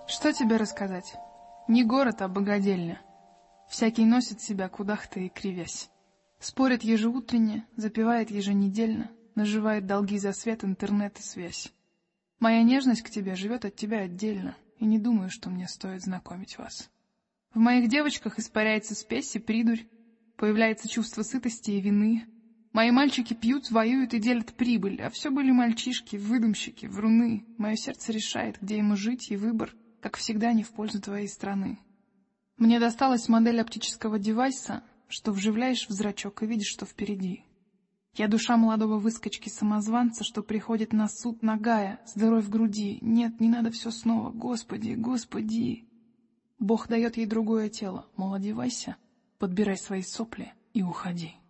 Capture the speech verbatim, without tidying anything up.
Что тебе рассказать? Не город, а богадельня. Всякий носит себя кудахта и кривясь. Спорит ежеутренне, запивает еженедельно, наживает долги за свет, интернет и связь. Моя нежность к тебе живет от тебя отдельно, и не думаю, что мне стоит знакомить вас. В моих девочках испаряется спесь и придурь, появляется чувство сытости и вины. Мои мальчики пьют, воюют и делят прибыль, а все были мальчишки, выдумщики, вруны. Мое сердце решает, где ему жить, и выбор, как всегда, не в пользу твоей страны. Мне досталась модель оптического девайса, что вживляешь в зрачок и видишь, что впереди. Я душа молодого выскочки-самозванца, что приходит на суд нагая, с дырой в груди. Нет, не надо все снова. Господи, Господи! Бог дает ей другое тело. Мол, одевайся, подбирай свои сопли и уходи.